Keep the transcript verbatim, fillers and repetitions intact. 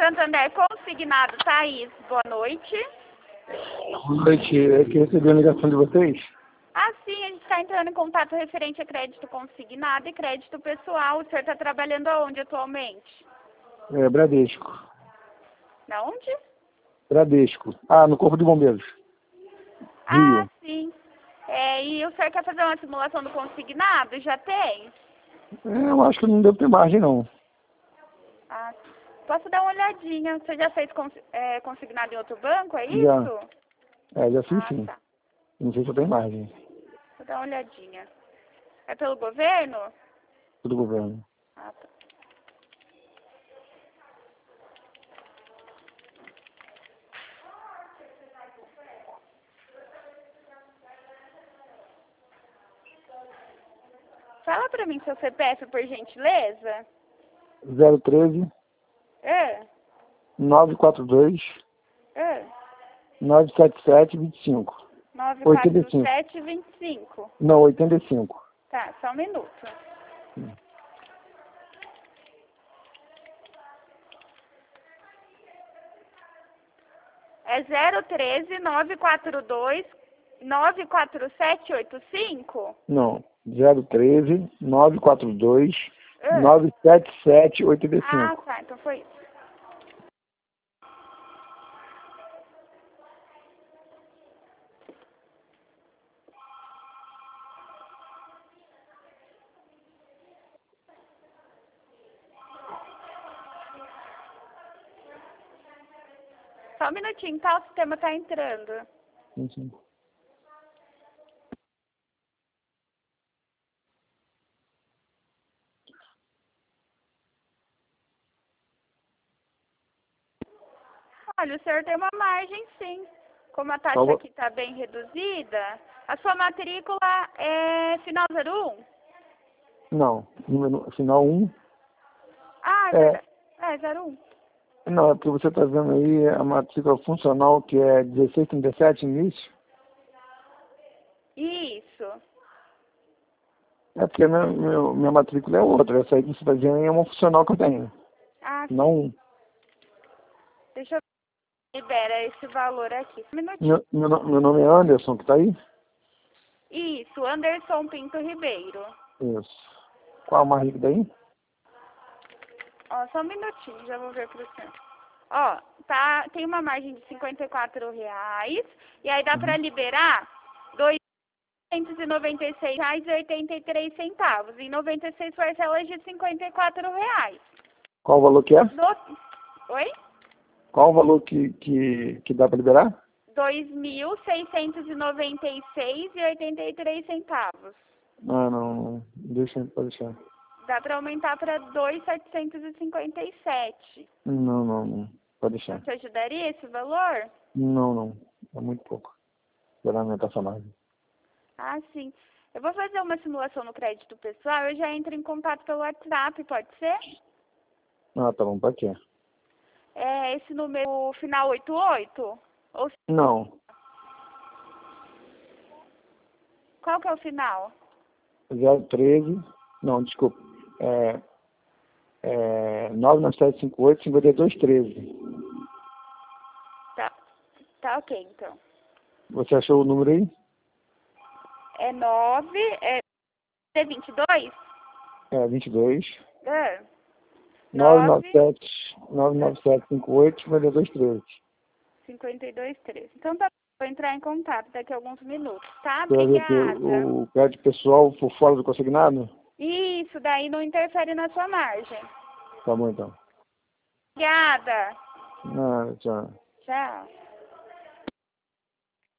Santander consignado, Thaís, boa noite. Boa noite, é que eu recebi a ligação de vocês. Ah, sim, a gente está entrando em contato referente a crédito consignado e crédito pessoal. O senhor está trabalhando aonde atualmente? É, Bradesco. Na onde? Bradesco. Ah, no Corpo de Bombeiros. Ah, Rio. sim. É, e o senhor quer fazer uma simulação do consignado? Já tem? É, eu acho que não deve ter margem, não. Ah, posso dar uma olhadinha. Você já fez cons é, consignado em outro banco, é Já. isso? É, já fiz Ah, sim. tá. Não sei se eu tenho margem. Vou dar uma olhadinha. É pelo governo? Do governo. Ah, tá. Fala pra mim seu C P F, por gentileza. zero um três, É, nove quatro dois, é. nove sete sete, vinte e cinco. nove oitenta quatro e cinco. sete, vinte e cinco. Não, oitenta e cinco. Tá, só um minuto. Hum. É zero um três, nove quatro dois, nove quatro sete oito cinco? Não, zero um três, nove quatro dois, É. nove sete sete, oitenta e Ah, cinco. tá, então foi isso. Só um minutinho, tá? O sistema tá entrando. Sim, sim. Olha, o senhor tem uma margem, sim. Como a taxa Qual- aqui tá bem reduzida, a sua matrícula é final zero um? Não, número final um. Ah, é É, verdade. É, zero um. não, é porque você está vendo aí a matrícula funcional que é dezesseis trinta e sete início. Isso. É porque minha, meu, minha matrícula é outra. Essa aí que você está vendo aí é uma funcional que eu tenho. Ah, Não sim. um. Deixa eu libera esse valor aqui. Um minutinho. Meu, meu, no- meu nome é Anderson, que está aí? Isso, Anderson Pinto Ribeiro. Isso. Qual a mais rica daí? Ó, só um minutinho, já vou ver pro senhor. Ó, tá, tem uma margem de cinquenta e quatro reais, e aí dá pra Uhum. liberar duzentos e noventa e seis reais e oitenta e três centavos, e noventa e seis parcelas de cinquenta e quatro reais. Qual o valor que é? No... Oi? Qual o valor que, que, que dá para liberar? dois mil seiscentos e noventa e seis reais e oitenta e três centavos. Ah, não, não. Deixa, pode deixar. Dá pra aumentar pra dois mil setecentos e cinquenta e sete. Não, não, não. Pode Não deixar. te ajudaria esse valor? Não, não. É muito pouco. Para aumentar essa margem. Ah, sim. Eu vou fazer uma simulação no crédito pessoal, eu já entro em contato pelo WhatsApp, pode ser? Ah, tá bom, pode ser. É esse número final oitenta e oito? Ou Não. qual que é o final? zero um três. Não, desculpa. É, é nove nove sete cinco oito, cinco dois um três. Tá, tá ok, então. Você achou o número aí? É nove, é, é vinte e dois? É, vinte e dois. É. nove nove nove, sete, nove nove sete cinco oito, cinco dois um três. cinquenta e dois, treze. Então tá, vou entrar em contato daqui a alguns minutos, tá? Você vai ver que Obrigada. o crédito pessoal por fora do consignado? Isso, daí não interfere na sua margem. Tá bom, então. Obrigada. Ah, tchau. Tchau.